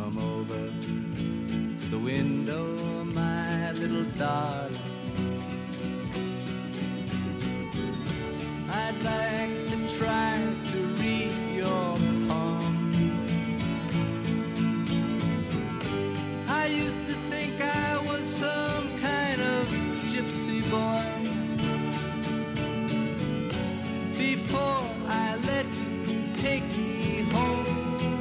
come over to the window, my little darling. I'd like to try to read your palm. I used to think I was some kind of gypsy boy before I let you take me home.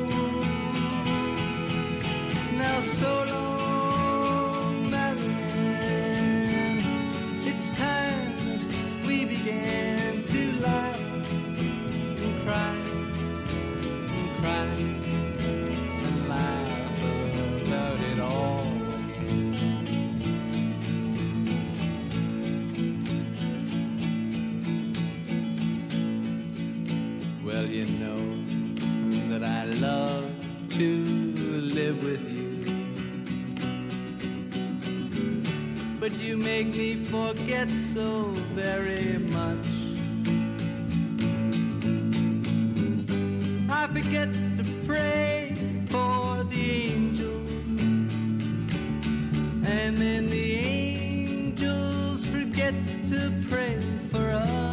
Now so long, Marianne, it's time we began to laugh and cry and cry and laugh about it all again. Well, you know that I love to live with you, but you make me forget so very much. I forget to pray for the angels, and then the angels forget to pray for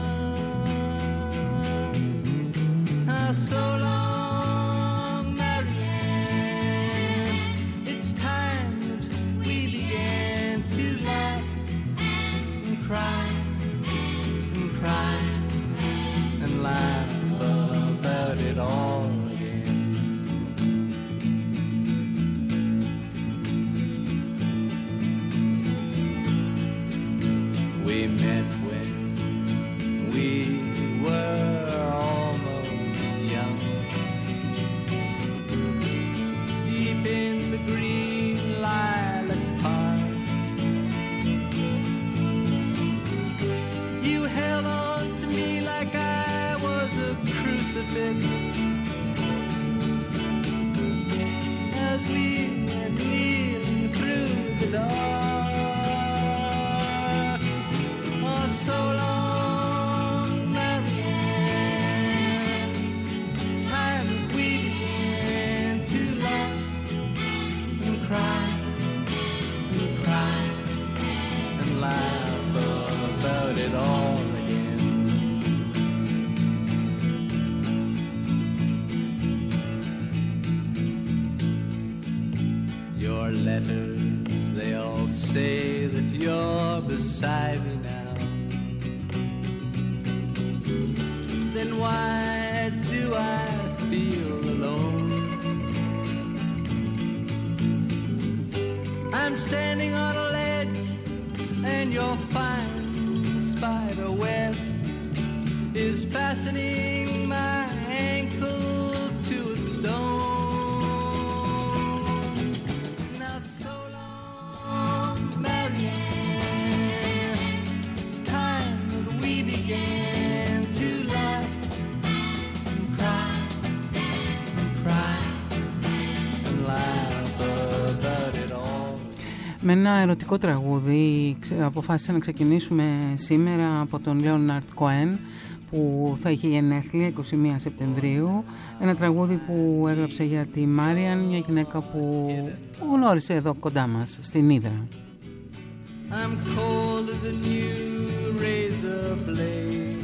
us. So long, Marianne, it's time that we began to laugh and cry and cry and laugh about it all again. We met when we were almost young, deep in the green lilac park. You held on to me like I was a crucifix as we went kneeling through the dark. Oh, so long, Marianne, it's time that we began to laugh and cry and cry and laugh about it all again. Your letters, they all say that you're beside me now. Then why do I feel alone? I'm standing on a ledge and your fine spider web is fastening my ankle to a stone. Now so long, Marianne, it's time that we began to laugh and cry and cry and laugh about it all. Με ένα ερωτικό τραγούδι αποφάσισα να ξεκινήσουμε σήμερα από τον Λέοναρντ Κοέν, που θα είχε γενέθλια 21 Σεπτεμβρίου. Ένα τραγούδι που έγραψε για τη Μάριαν, μια γυναίκα που γνώρισε εδώ κοντά μας, στην Ύδρα. I'm cold as a new razor blade.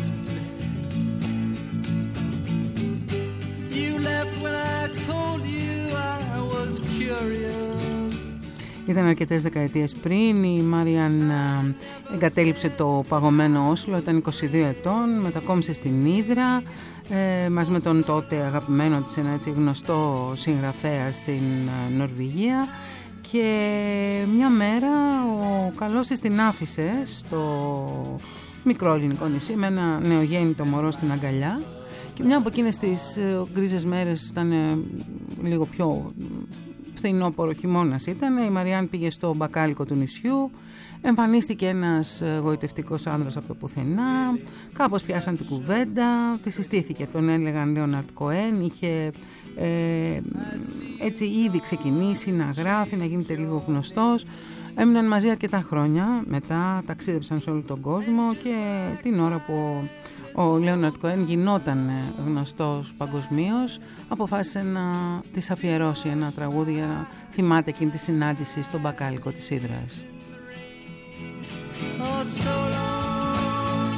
You left when I told you I was curious. Ήταν αρκετές δεκαετίες πριν. Η Μάριαν εγκατέλειψε το παγωμένο Όσλο, ήταν 22 ετών, μετακόμισε στην Ύδρα μαζί με τον τότε αγαπημένο της, ένα έτσι γνωστό συγγραφέα στην Νορβηγία, και μια μέρα ο καλός της την άφησε στο μικρό ελληνικό νησί με ένα νεογέννητο μωρό στην αγκαλιά, και μια από εκείνες τις γκρίζες μέρες, ήταν λίγο πιο φθινόπορο, χειμώνας ήταν, η Μαριάν πήγε στο μπακάλικο του νησιού, εμφανίστηκε ένας γοητευτικός άνδρας από το πουθενά, κάπως πιάσαν την κουβέντα, τη συστήθηκε, τον έλεγαν Λέοναρντ Κοέν, είχε έτσι ήδη ξεκινήσει να γράφει, να γίνεται λίγο γνωστός. Έμειναν μαζί αρκετά χρόνια, μετά ταξίδεψαν σε όλο τον κόσμο, και την ώρα που ο Λέοναρντ Κοέν γινόταν γνωστός παγκοσμίως, αποφάσισε να της αφιερώσει ένα τραγούδι για να θυμάται εκείνη τη συνάντηση στον μπακάλικο της Ύδρας. Oh, so long,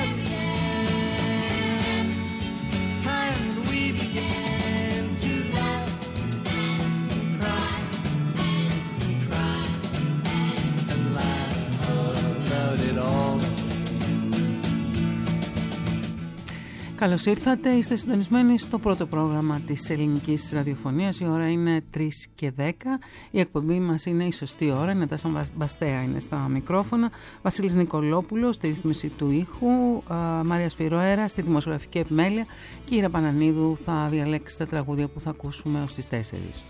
Marianne, and we began to laugh and cry and cry and laugh about it all. Καλώς ήρθατε, είστε συντονισμένοι στο πρώτο πρόγραμμα της ελληνικής ραδιοφωνίας. Η ώρα είναι 3:10. Η εκπομπή μας είναι η σωστή ώρα. Η Νατάσα Μπαστέα είναι στα μικρόφωνα, Βασίλης Νικολόπουλος στη ρύθμιση του ήχου, Μάρια Σφυροέρα στη δημοσιογραφική επιμέλεια και η Ήρα Πανανίδου θα διαλέξει τα τραγούδια που θα ακούσουμε ως τις 4.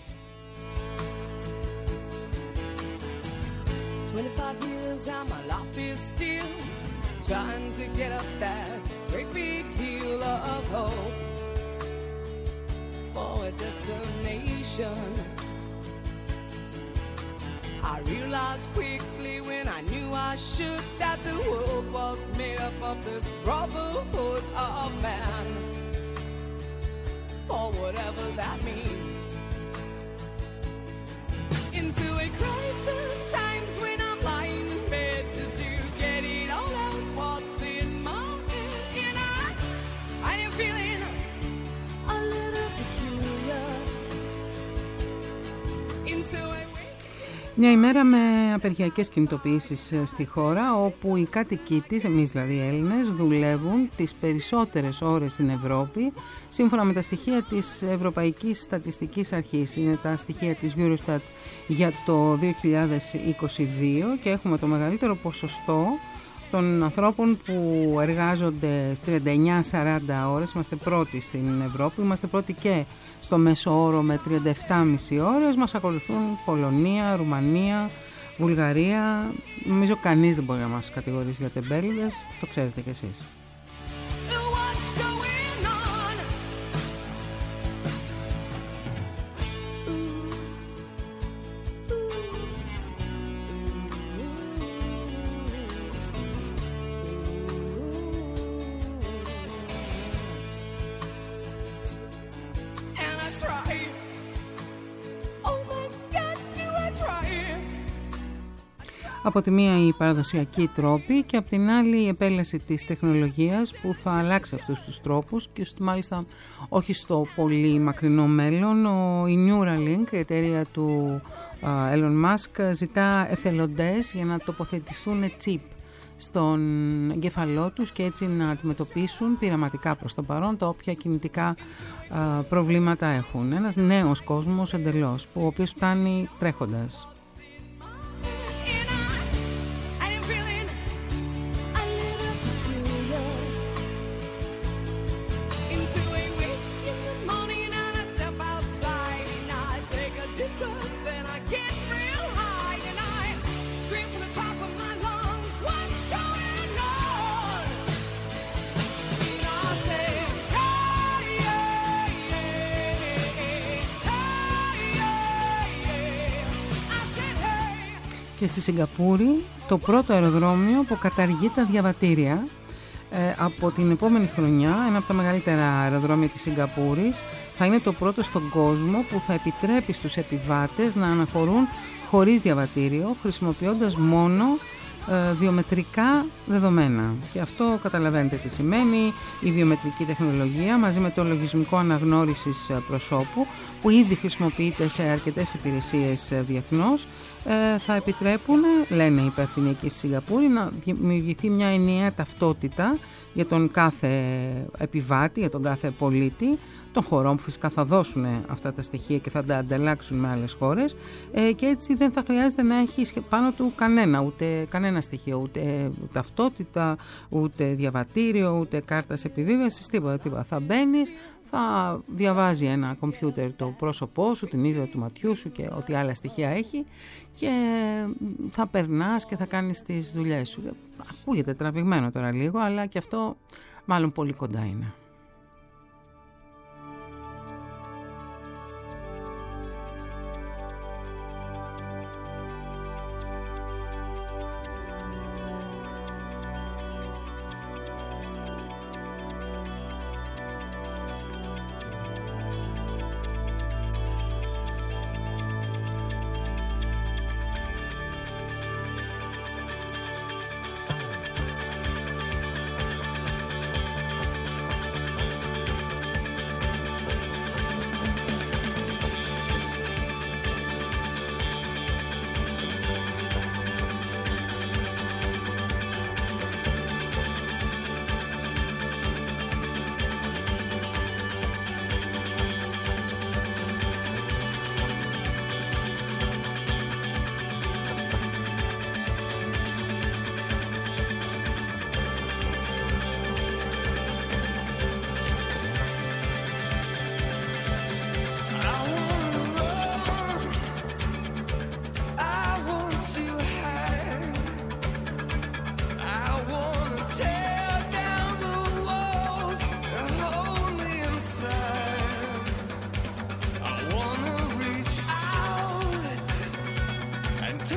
Of hope for a destination. I realized quickly when I knew I should that the world was made up of this brotherhood of man, for whatever that means. Into a crisis times when I'm lying in bed just to get it all out what's in my head, and I am feeling a little peculiar. Into a Μια ημέρα με απεργιακές κινητοποιήσεις στη χώρα, όπου οι κάτοικοι της, εμείς δηλαδή οι Έλληνες, δουλεύουν τις περισσότερες ώρες στην Ευρώπη, σύμφωνα με τα στοιχεία της Ευρωπαϊκής Στατιστικής Αρχής. Είναι τα στοιχεία της Eurostat για το 2022 και έχουμε το μεγαλύτερο ποσοστό των ανθρώπων που εργάζονται 39-40 ώρες. Είμαστε πρώτοι στην Ευρώπη, είμαστε πρώτοι και στο μέσο όρο με 37,5 ώρες. Μας ακολουθούν Πολωνία, Ρουμανία, Βουλγαρία. Νομίζω κανείς δεν μπορεί να μας κατηγορήσει για τεμπέληδες, το ξέρετε κι εσείς. Από τη μία η παραδοσιακή τρόπη και από την άλλη η επέλαση της τεχνολογίας που θα αλλάξει αυτούς τους τρόπους και μάλιστα όχι στο πολύ μακρινό μέλλον. Η Neuralink, η εταιρεία του Elon Musk, ζητά εθελοντές για να τοποθετηθούν chip στον εγκέφαλό τους και έτσι να αντιμετωπίσουν πειραματικά προς το παρόν τα όποια κινητικά προβλήματα έχουν. Ένας νέος κόσμος εντελώς, ο οποίος φτάνει τρέχοντας. Και στη Σιγκαπούρη το πρώτο αεροδρόμιο που καταργεί τα διαβατήρια. Από την επόμενη χρονιά ένα από τα μεγαλύτερα αεροδρόμια της Σιγκαπούρης θα είναι το πρώτο στον κόσμο που θα επιτρέπει στους επιβάτες να αναχωρούν χωρίς διαβατήριο, χρησιμοποιώντας μόνο βιομετρικά δεδομένα. Και αυτό καταλαβαίνετε τι σημαίνει. Η βιομετρική τεχνολογία μαζί με το λογισμικό αναγνώρισης προσώπου, που ήδη χρησιμοποιείται σε αρκετές υπηρεσίες διεθνώς, θα επιτρέπουν, λένε οι υπεύθυνοι εκεί στη Σιγκαπούρη, να δημιουργηθεί μια ενιαία ταυτότητα για τον κάθε επιβάτη, για τον κάθε πολίτη των χωρών που φυσικά θα δώσουν αυτά τα στοιχεία και θα τα ανταλλάξουν με άλλες χώρες, και έτσι δεν θα χρειάζεται να έχει πάνω του κανένα στοιχείο, ούτε ταυτότητα, ούτε διαβατήριο, ούτε κάρτας επιβίβασης, τίποτα. Θα μπαίνεις, θα διαβάζει ένα κομπιούτερ το πρόσωπό σου, την ίδια του ματιού σου και ό,τι άλλα στοιχεία έχει και θα περνάς και θα κάνεις τις δουλειές σου. Ακούγεται τραβηγμένο τώρα λίγο, αλλά και αυτό μάλλον πολύ κοντά είναι.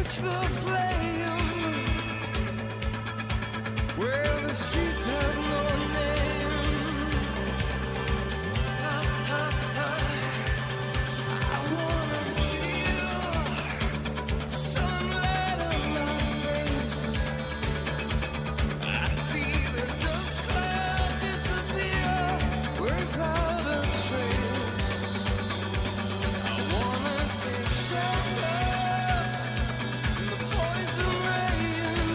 reach the flame. Well, the streets have no name. I wanna feel sunlight on my face. I see the dust cloud disappear without a trace. I wanna take shelter from the poison rain.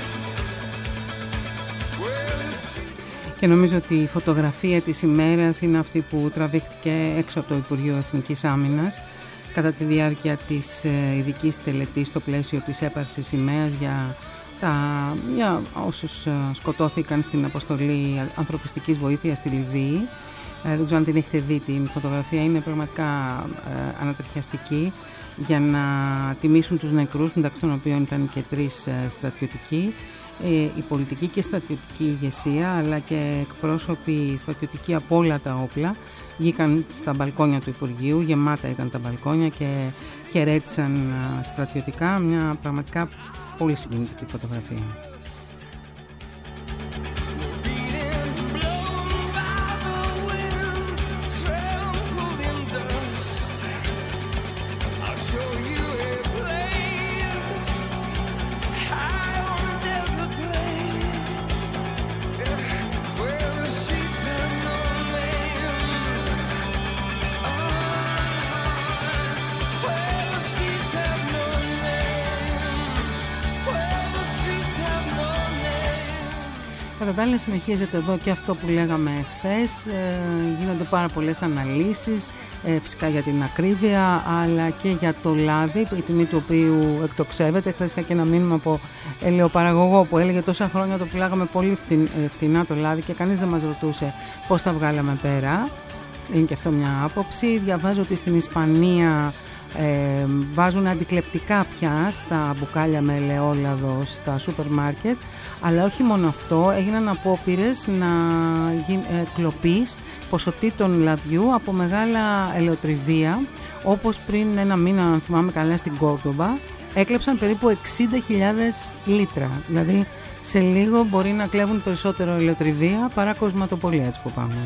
Where the streets. Και νομίζω ότι η φωτογραφία της ημέρας είναι αυτή που τραβήχτηκε έξω από το Υπουργείο Εθνικής Άμυνας κατά τη διάρκεια της ειδικής τελετής στο πλαίσιο της έπαρσης σημαίας για όσους σκοτώθηκαν στην αποστολή ανθρωπιστικής βοήθειας στη Λιβύη. Δεν ξέρω αν την έχετε δει την φωτογραφία, είναι πραγματικά ανατριχιαστική για να τιμήσουν τους νεκρούς, μεταξύ των οποίων ήταν και 3 στρατιωτικοί, η πολιτική και στρατιωτική ηγεσία, αλλά και εκπρόσωποι στρατιωτικοί από όλα τα όπλα βγήκαν στα μπαλκόνια του Υπουργείου, γεμάτα ήταν τα μπαλκόνια και χαιρέτησαν στρατιωτικά. Μια πραγματικά πολύ συγκινητική φωτογραφία. Κατά τα άλλα συνεχίζεται εδώ και αυτό που λέγαμε χθες, γίνονται πάρα πολλές αναλύσεις, φυσικά για την ακρίβεια αλλά και για το λάδι, η τιμή του οποίου εκτοξεύεται. Χθες είχα και ένα μήνυμα από ελαιοπαραγωγό που έλεγε τόσα χρόνια το πουλάγαμε πολύ φτηνά το λάδι και κανείς δεν μας ρωτούσε πώς τα βγάλαμε πέρα. Είναι και αυτό μια άποψη. Διαβάζω ότι στην Ισπανία βάζουν αντικλεπτικά πια στα μπουκάλια με ελαιόλαδο στα σούπερ μάρκετ, αλλά όχι μόνο αυτό, έγιναν απόπειρες να κλοπής ποσοτήτων λαδιού από μεγάλα ελαιοτριβία, όπως πριν ένα μήνα, αν θυμάμαι καλά, στην Κόρντομπα έκλεψαν περίπου 60.000 λίτρα, δηλαδή σε λίγο μπορεί να κλέβουν περισσότερο ελαιοτριβία παρά κοσματοπολία, έτσι που πάμε.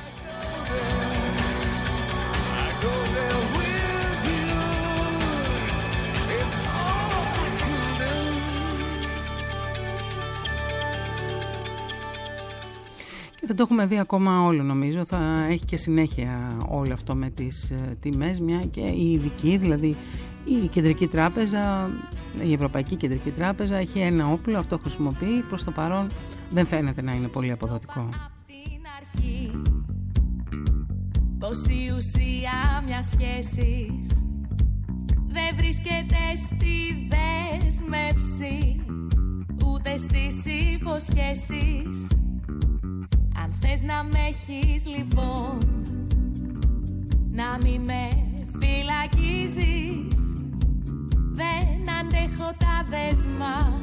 Δεν το έχουμε δει ακόμα όλο, νομίζω. Θα έχει και συνέχεια όλο αυτό με τις τιμές, μια και η ειδική, δηλαδή η Κεντρική Τράπεζα, η Ευρωπαϊκή Κεντρική Τράπεζα έχει ένα όπλο, αυτό χρησιμοποιεί, προς το παρόν δεν φαίνεται να είναι πολύ αποδοτικό. Πως η ουσία μιας σχέσης δεν βρίσκεται στη δέσμευση ούτε στις υποσχέσεις. Αν θες να με έχεις λοιπόν, να μη με φυλακίζεις. Δεν αντέχω τα δέσμα,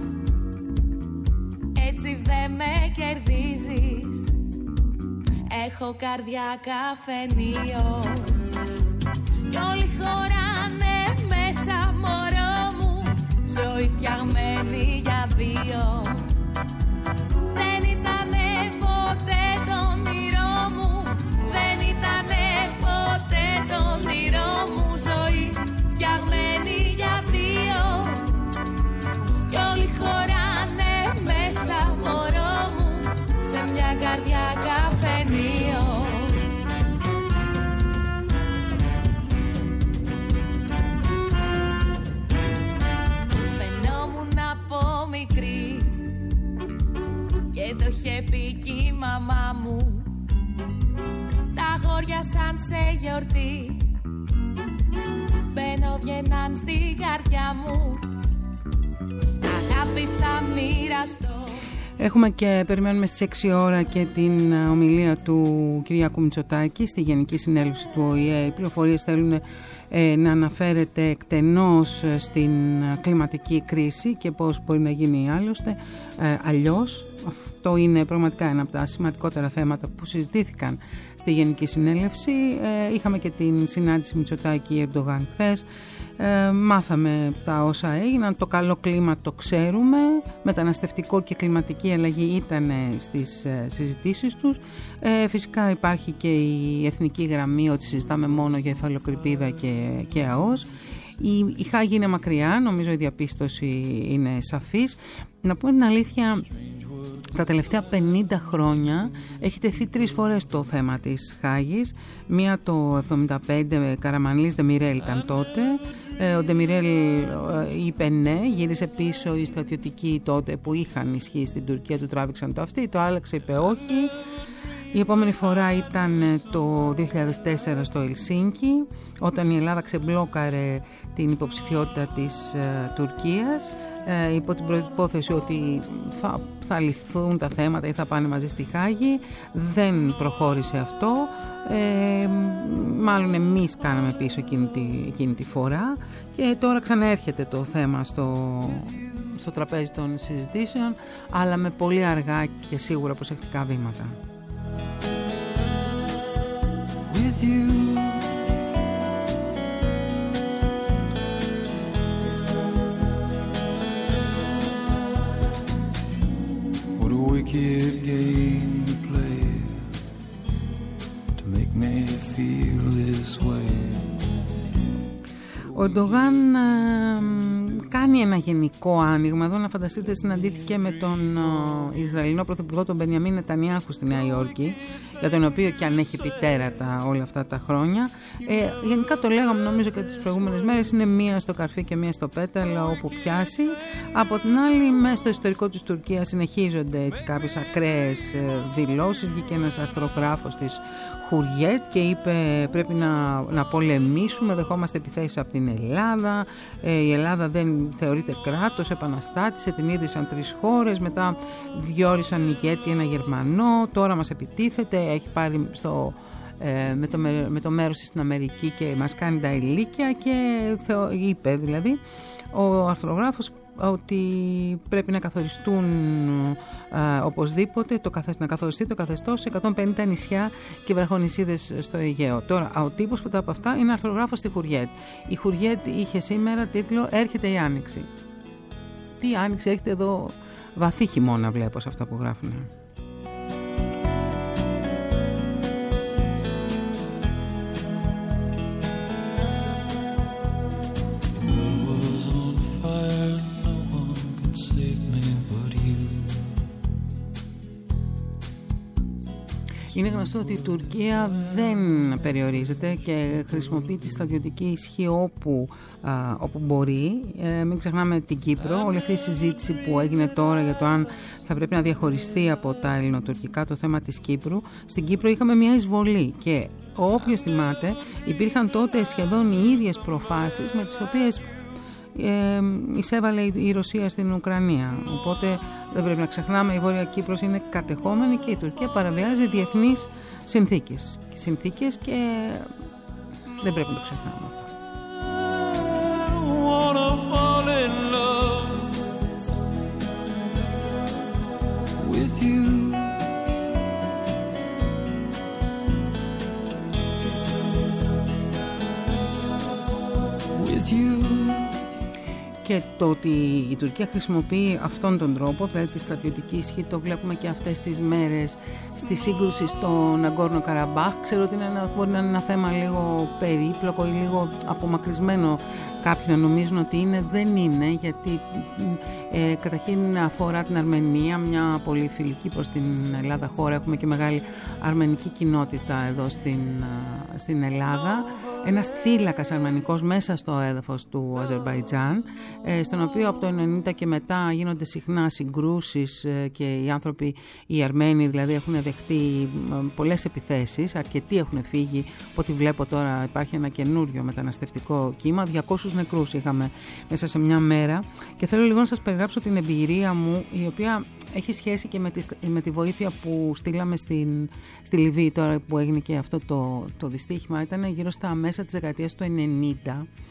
έτσι δεν με κερδίζεις. Έχω καρδιά καφενείο κι όλοι χωράνε μέσα, μωρό μου. Ζωή φτιαγμένη για 2. Δεν ήτανε ποτέ το όνειρό μου, δεν ήτανε ποτέ το όνειρό μου. Ζωή φτιαγμένη για 2 κι όλοι χωράνε μέσα, μωρό μου, σε μια καρδιά καφενείο. Φαινόμουν από μικρή και το είχε πει κι η μαμά μου. Τα αγόρια σαν σε γιορτή μπαίνω βγαίναν στην καρδιά μου. Αγάπη θα μοιραστώ. Έχουμε και περιμένουμε στις 6 ώρα και την ομιλία του Κυριάκου Μητσοτάκη στη Γενική Συνέλευση του ΟΗΕ. Οι πληροφορίες θέλουν να αναφέρεται εκτενώς στην κλιματική κρίση και πώς μπορεί να γίνει άλλωστε αλλιώς. Αυτό είναι πραγματικά ένα από τα σημαντικότερα θέματα που συζητήθηκαν στη Γενική Συνέλευση. Είχαμε και την συνάντηση Μητσοτάκη-Ερντογάν χθες. Μάθαμε τα όσα έγιναν, το καλό κλίμα το ξέρουμε, μεταναστευτικό και κλιματική αλλαγή ήταν στις συζητήσεις τους. Φυσικά υπάρχει και η εθνική γραμμή ότι συζητάμε μόνο για υφαλοκρηπίδα και ΑΟΣ. Η Χάγη είναι μακριά, νομίζω η διαπίστωση είναι σαφής. Να πούμε την αλήθεια, τα τελευταία 50 χρόνια έχει τεθεί 3 φορές το θέμα της Χάγης. Μία το 1975, Καραμανλής Ντεμιρέλ ήταν τότε. Ο Ντεμιρέλ είπε ναι, γύρισε πίσω οι στρατιωτικοί τότε που είχαν ισχύει στην Τουρκία, του τράβηξαν το αυτί, το άλλαξε, είπε όχι. Η επόμενη φορά ήταν το 2004 στο Ελσίνκι, όταν η Ελλάδα ξεμπλόκαρε την υποψηφιότητα της Τουρκίας υπό την προϋπόθεση ότι θα λυθούν τα θέματα ή θα πάνε μαζί στη Χάγη. Δεν προχώρησε αυτό. Μάλλον εμείς κάναμε πίσω εκείνη τη φορά και τώρα ξαναέρχεται το θέμα στο τραπέζι των συζητήσεων, αλλά με πολύ αργά και σίγουρα προσεκτικά βήματα. With you, what a wicked game to play to make me feel this way. Ο Ερντογάν κάνει ένα γενικό άνοιγμα. Εδώ να φανταστείτε, συναντήθηκε με τον Ισραηλινό Πρωθυπουργό, τον Μπενιαμίν Νετανιάχου στη Νέα Υόρκη, για τον οποίο και αν έχει πει τέρατα όλα αυτά τα χρόνια. Γενικά το λέγαμε νομίζω και τις προηγούμενες μέρες, είναι μία στο καρφί και μία στο πέταλο όπου πιάσει. Από την άλλη, μέσα στο ιστορικό της Τουρκίας συνεχίζονται έτσι κάποιες ακραίες δηλώσεις. Βγήκε ένας αρθρογράφος της Χουριέτ και είπε πρέπει να πολεμήσουμε, δεχόμαστε επιθέσεις από την Ελλάδα. Η Ελλάδα δεν θεωρείται κράτος, επαναστάτησε, την ίδρυσαν 3 χώρες, μετά διόρισαν ηγέτη ένα Γερμανό, τώρα μας επιτίθεται, έχει πάρει με το μέρος της στην Αμερική και μας κάνει τα ηλίκια και είπε δηλαδή ο αρθρογράφος ότι πρέπει να καθοριστούν οπωσδήποτε να καθοριστεί το καθεστώς σε 150 νησιά και βραχονησίδες στο Αιγαίο. Τώρα, ο τύπος που τα από αυτά είναι αρθρογράφος στη Χουριέτ. Η Χουριέτ είχε σήμερα τίτλο «Έρχεται η Άνοιξη». Τι Άνοιξη, έρχεται εδώ βαθύ χειμώνα βλέπω σε αυτά που γράφουν. Είναι γνωστό ότι η Τουρκία δεν περιορίζεται και χρησιμοποιεί τη στρατιωτική ισχύ όπου μπορεί. Μην ξεχνάμε την Κύπρο. Όλη αυτή η συζήτηση που έγινε τώρα για το αν θα πρέπει να διαχωριστεί από τα ελληνοτουρκικά το θέμα της Κύπρου. Στην Κύπρο είχαμε μια εισβολή και όποιος θυμάται υπήρχαν τότε σχεδόν οι ίδιες προφάσεις με τις οποίες εισέβαλε η Ρωσία στην Ουκρανία. Οπότε δεν πρέπει να ξεχνάμε, η Βόρεια Κύπρος είναι κατεχόμενη και η Τουρκία παραβιάζει διεθνείς συνθήκες και δεν πρέπει να το ξεχνάμε αυτό. Και το ότι η Τουρκία χρησιμοποιεί αυτόν τον τρόπο, δηλαδή τη στρατιωτική ισχύ, το βλέπουμε και αυτές τις μέρες στη σύγκρουση στο Ναγκόρνο Καραμπάχ. Ξέρω ότι μπορεί να είναι ένα θέμα λίγο περίπλοκο ή λίγο απομακρυσμένο. Κάποιοι να νομίζουν ότι είναι, δεν είναι, γιατί καταρχήν αφορά την Αρμενία, μια πολύ φιλική προς την Ελλάδα χώρα. Έχουμε και μεγάλη αρμενική κοινότητα εδώ στην Ελλάδα. Ένας θύλακας αρμενικός μέσα στο έδαφος του Αζερμπαϊτζάν, στον οποίο από το 1990 και μετά γίνονται συχνά συγκρούσεις και οι άνθρωποι, οι Αρμένοι δηλαδή, έχουν δεχτεί πολλές επιθέσεις, αρκετοί έχουν φύγει. Από ό,τι βλέπω τώρα υπάρχει ένα καινούριο μεταναστευτικό κύμα, 200 νεκρούς είχαμε μέσα σε μια μέρα και θέλω λίγο να σας περιγράψω την εμπειρία μου, η οποία έχει σχέση και με τη βοήθεια που στείλαμε στη Λιβύη τώρα που έγινε και αυτό το δυστύχημα. Ήταν γύρω στα μέσα της δεκαετίας του 90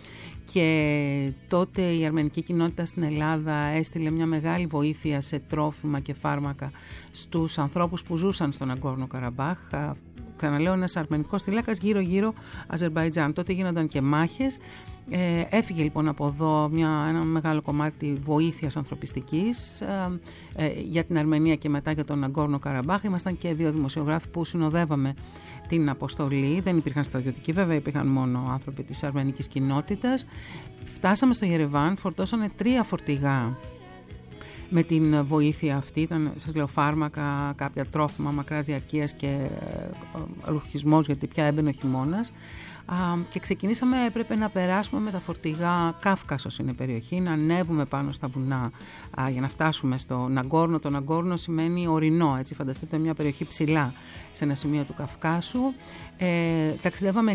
και τότε η αρμενική κοινότητα στην Ελλάδα έστειλε μια μεγάλη βοήθεια σε τρόφιμα και φάρμακα στους ανθρώπους που ζούσαν στον Ναγκόρνο Καραμπάχ. Ξαναλέω, ένας αρμενικός θύλακας γύρω-γύρω Αζερμπαϊτζάν. Τότε γίνονταν και μάχες. Έφυγε λοιπόν από εδώ ένα μεγάλο κομμάτι βοήθειας ανθρωπιστικής για την Αρμενία και μετά για τον Ναγκόρνο Καραμπάχ. Ήμασταν και 2 δημοσιογράφοι που συνοδεύαμε την αποστολή. Δεν υπήρχαν στρατιωτικοί, βέβαια, υπήρχαν μόνο άνθρωποι της αρμενικής κοινότητας. Φτάσαμε στο Γερεβάν, φορτώσανε 3 φορτηγά με την βοήθεια αυτή. Ήταν, σας λέω, φάρμακα, κάποια τρόφιμα μακράς διαρκείας και ρουχισμός, γιατί πια έμπαινε ο χειμώνας. Και ξεκινήσαμε, έπρεπε να περάσουμε με τα φορτηγά Κάφκασος είναι η περιοχή, να ανέβουμε πάνω στα βουνά για να φτάσουμε στο Ναγκόρνο. Το Ναγκόρνο σημαίνει ορεινό, έτσι, φανταστείτε μια περιοχή ψηλά σε ένα σημείο του Καυκάσου. Ταξιδεύαμε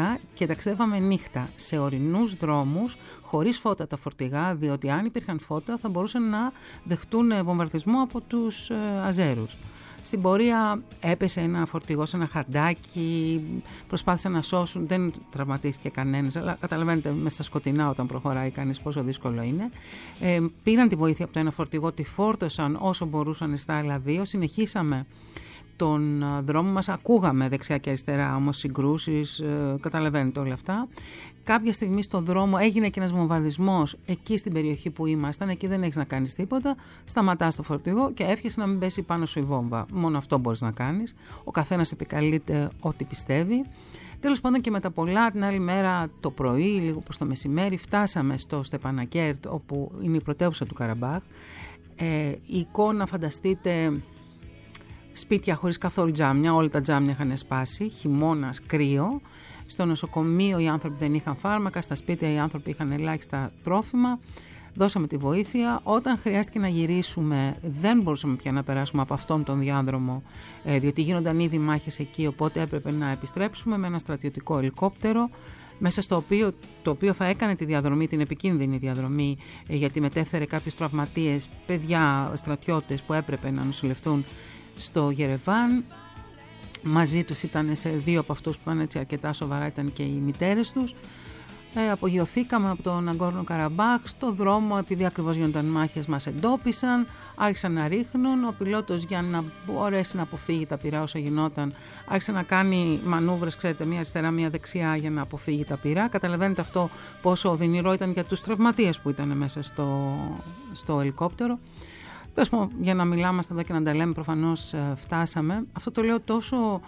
νύχτα σε ορεινούς δρόμους, χωρίς φώτα τα φορτηγά, διότι αν υπήρχαν φώτα θα μπορούσαν να δεχτούν βομβαρδισμό από τους Αζέρους. Στην πορεία έπεσε ένα φορτηγό σε ένα χαντάκι, προσπάθησαν να σώσουν, δεν τραυματίστηκε κανένας, αλλά καταλαβαίνετε μέσα στα σκοτεινά όταν προχωράει κανείς πόσο δύσκολο είναι. Πήραν τη βοήθεια από το ένα φορτηγό, τη φόρτωσαν όσο μπορούσαν στα άλλα 2, συνεχίσαμε τον δρόμο μας, ακούγαμε δεξιά και αριστερά όμως συγκρούσεις, καταλαβαίνετε όλα αυτά. Κάποια στιγμή στον δρόμο έγινε και ένας βομβαρδισμός εκεί στην περιοχή που ήμασταν, εκεί δεν έχεις να κάνεις τίποτα, σταματάς το φορτηγό και εύχεσαι να μην πέσει πάνω σου η βόμβα. Μόνο αυτό μπορείς να κάνεις. Ο καθένας επικαλείται ό,τι πιστεύει. Τέλος πάντων, και με τα πολλά, την άλλη μέρα το πρωί, λίγο προς το μεσημέρι, φτάσαμε στο Στεπανακέρτ, όπου είναι η πρωτεύουσα του Καραμπάχ. Η εικόνα, φανταστείτε, σπίτια χωρίς καθόλου τζάμια, όλα τα τζάμια είχαν σπάσει, χειμώνας, κρύο. Στο νοσοκομείο οι άνθρωποι δεν είχαν φάρμακα, στα σπίτια οι άνθρωποι είχαν ελάχιστα τρόφιμα. Δώσαμε τη βοήθεια. Όταν χρειάστηκε να γυρίσουμε, δεν μπορούσαμε πια να περάσουμε από αυτόν τον διάδρομο, διότι γίνονταν ήδη μάχες εκεί, οπότε έπρεπε να επιστρέψουμε με ένα στρατιωτικό ελικόπτερο, μέσα στο οποίο θα έκανε τη διαδρομή, την επικίνδυνη διαδρομή, γιατί μετέφερε κάποιους τραυματίες, παιδιά, στρατιώτες που έπρεπε να νοσηλευτούν στο Γερεβάν. Μαζί τους ήταν, σε 2 από αυτούς που ήταν έτσι αρκετά σοβαρά, ήταν και οι μητέρες τους. Απογειωθήκαμε από τον Ναγκόρνο Καραμπάχ. Στο δρόμο, επειδή ακριβώς γίνονταν μάχες, μας εντόπισαν, άρχισαν να ρίχνουν. Ο πιλότος, για να μπορέσει να αποφύγει τα πυρά όσο γινόταν, άρχισε να κάνει μανούβρες, ξέρετε, μία αριστερά, μία δεξιά, για να αποφύγει τα πυρά. Καταλαβαίνετε αυτό πόσο οδυνηρό ήταν για τους τραυματίες που ήταν μέσα στο ελικόπτερο. Για να μιλάμαστε εδώ και να τα λέμε, προφανώς φτάσαμε. Αυτό το λέω τόσο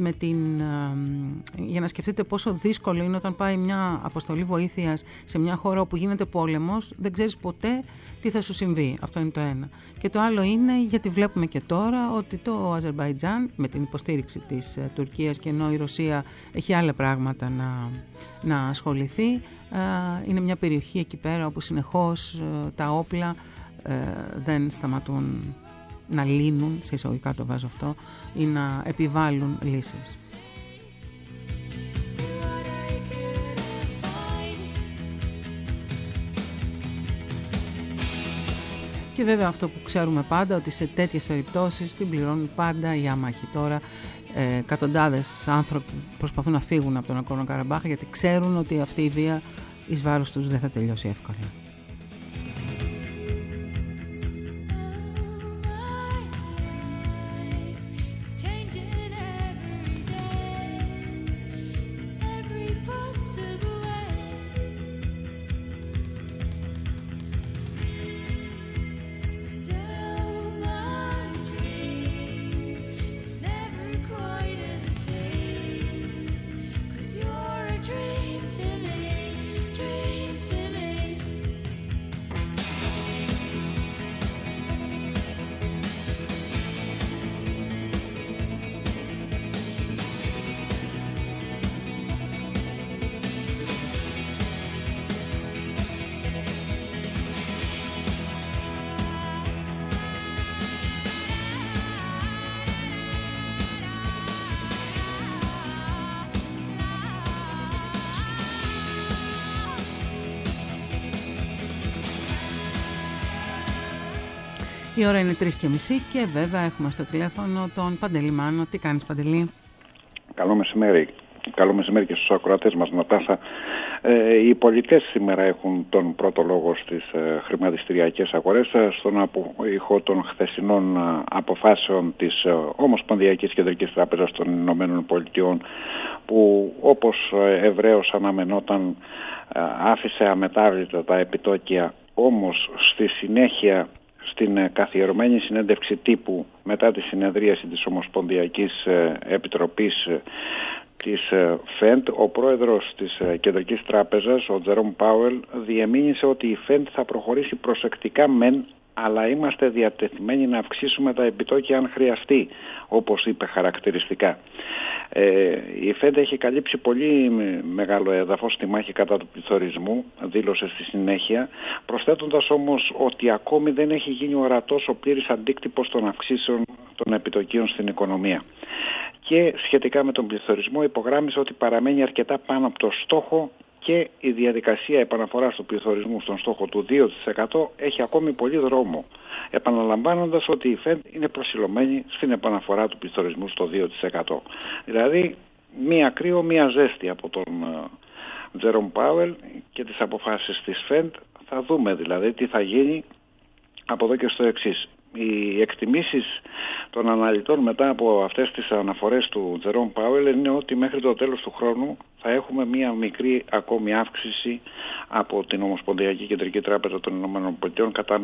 για να σκεφτείτε πόσο δύσκολο είναι όταν πάει μια αποστολή βοήθειας σε μια χώρα όπου γίνεται πόλεμος. Δεν ξέρεις ποτέ τι θα σου συμβεί. Αυτό είναι το ένα. Και το άλλο είναι, γιατί βλέπουμε και τώρα ότι το Αζερμπαϊτζάν, με την υποστήριξη της Τουρκίας, και ενώ η Ρωσία έχει άλλα πράγματα να ασχοληθεί, είναι μια περιοχή εκεί πέρα όπου συνεχώς τα όπλα δεν σταματούν να λύνουν, σε εισαγωγικά το βάζω αυτό, ή να επιβάλλουν λύσεις. Και βέβαια αυτό που ξέρουμε πάντα, ότι σε τέτοιες περιπτώσεις την πληρώνουν πάντα οι άμαχοι. Τώρα εκατοντάδες άνθρωποι προσπαθούν να φύγουν από τον Ναγκόρνο Καραμπάχ, γιατί ξέρουν ότι αυτή η βία εις βάρος τους δεν θα τελειώσει εύκολα. Η ώρα είναι 3:30 και βέβαια έχουμε στο τηλέφωνο τον Παντελή Μάνο. Τι κάνεις, Παντελή? Καλό μεσημέρι. Καλό μεσημέρι και στους ακροατές μας, Νατάσα. Οι πολιτές σήμερα έχουν τον πρώτο λόγο στις χρηματιστηριακές αγορές στον απόϊχο των χθεσινών αποφάσεων της Ομοσπονδιακής Κεντρικής Τράπεζας των Ηνωμένων Πολιτειών, που όπως ευρέως αναμενόταν άφησε αμετάβλητα τα επιτόκια, όμως στη συνέχεια στην καθιερωμένη συνέντευξη τύπου μετά τη συνεδρίαση της Ομοσπονδιακής Επιτροπής της ΦΕΝΤ, ο πρόεδρος της Κεντρικής Τράπεζας, ο Τζερόμ Πάουελ, διεμήνυσε ότι η ΦΕΝΤ θα προχωρήσει προσεκτικά μεν, αλλά είμαστε διατεθειμένοι να αυξήσουμε τα επιτόκια αν χρειαστεί, όπως είπε χαρακτηριστικά. Η ΦΕΔ έχει καλύψει πολύ μεγάλο έδαφος στη μάχη κατά του πληθωρισμού, δήλωσε στη συνέχεια, προσθέτοντας όμως ότι ακόμη δεν έχει γίνει ορατός ο πλήρης αντίκτυπος των αυξήσεων των επιτοκίων στην οικονομία. Και σχετικά με τον πληθωρισμό υπογράμμισε ότι παραμένει αρκετά πάνω από το στόχο και η διαδικασία επαναφοράς του πληθωρισμού στον στόχο του 2% έχει ακόμη πολύ δρόμο, επαναλαμβάνοντας ότι η ΦΕΔ είναι προσιλωμένη στην επαναφορά του πληθωρισμού στο 2%. Δηλαδή, μία κρύο, μία ζέστη από τον Τζερόμ Πάουελ και τις αποφάσεις της ΦΕΔ. Θα δούμε δηλαδή τι θα γίνει από εδώ και στο εξής. Οι εκτιμήσεις των αναλυτών μετά από αυτές τις αναφορές του Τζερόμ Πάουελ είναι ότι μέχρι το τέλος του χρόνου θα έχουμε μία μικρή ακόμη αύξηση από την Ομοσπονδιακή Κεντρική Τράπεζα των Ηνωμένων Πολιτειών κατά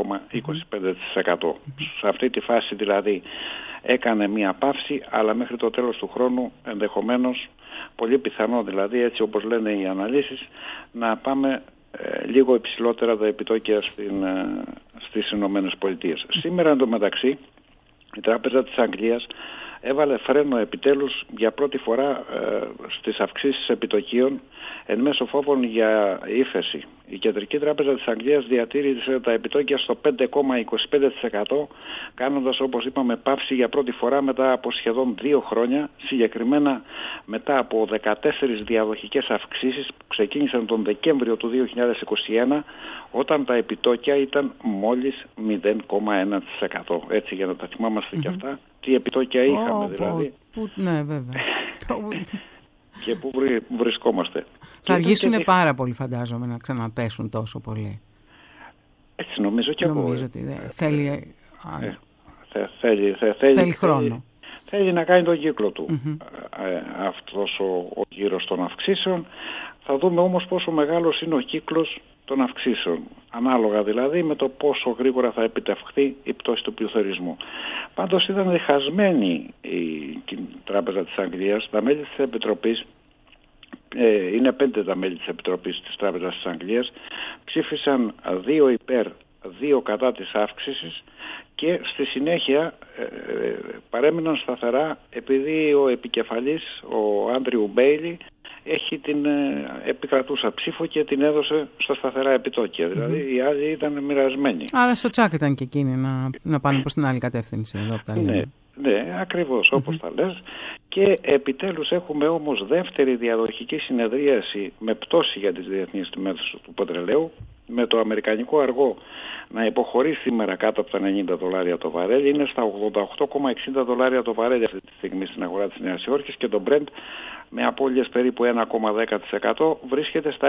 0,25%. Σε αυτή τη φάση δηλαδή έκανε μία παύση, αλλά μέχρι το τέλος του χρόνου ενδεχομένως, πολύ πιθανό δηλαδή, έτσι όπως λένε οι αναλύσεις, να πάμε λίγο υψηλότερα τα επιτόκια στις Ηνωμένες Πολιτείες. Σήμερα εντωμεταξύ η Τράπεζα της Αγγλίας έβαλε φρένο επιτέλους για πρώτη φορά στις αυξήσεις επιτοκίων εν μέσω φόβων για ύφεση. Η Κεντρική Τράπεζα της Αγγλίας διατήρησε τα επιτόκια στο 5,25%, κάνοντας, όπως είπαμε, παύση για πρώτη φορά μετά από σχεδόν 2 χρόνια, συγκεκριμένα μετά από 14 διαδοχικές αυξήσεις που ξεκίνησαν τον Δεκέμβριο του 2021, όταν τα επιτόκια ήταν μόλις 0,1%. Έτσι, για να τα θυμάμαστε και αυτά, τι επιτόκια είχαμε δηλαδή. Ναι, βέβαια. Και πού βρισκόμαστε. Θα αργήσουν πάρα πολύ, φαντάζομαι, να ξαναπέσουν τόσο πολύ. Έτσι νομίζω και εγώ. Νομίζω ότι θέλει χρόνο. Θέλει να κάνει τον κύκλο του αυτός ο γύρος των αυξήσεων. Θα δούμε όμως πόσο μεγάλος είναι ο κύκλος των αυξήσεων, ανάλογα δηλαδή με το πόσο γρήγορα θα επιτευχθεί η πτώση του πληθωρισμού. Πάντως ήταν διχασμένη η Τράπεζα της Αγγλίας. Τα μέλη της Επιτροπής, είναι 5 τα μέλη της Επιτροπής της Τράπεζας της Αγγλίας, ψήφισαν 2 υπέρ, 2 κατά της αύξησης και στη συνέχεια παρέμειναν σταθερά επειδή ο επικεφαλής, ο Άντριου Μπέιλι, έχει την επικρατούσα ψήφο και την έδωσε στα σταθερά επιτόκια. Δηλαδή οι άλλοι ήταν μοιρασμένοι. Άρα στο τσάκ ήταν και εκείνοι να πάνε προς την άλλη κατεύθυνση. Εδώ που τα λέμε. Ναι, ακριβώς όπως τα λες. Και επιτέλους έχουμε όμως δεύτερη διαδοχική συνεδρίαση με πτώση για τις διεθνείς τιμές του πετρελαίου, με το αμερικανικό αργό να υποχωρεί σήμερα κάτω από τα $90 το βαρέλι. Είναι στα $88,60 το βαρέλι αυτή τη στιγμή στην αγορά της Νέας Υόρκης, και το Brent με απώλειες περίπου 1,10% βρίσκεται στα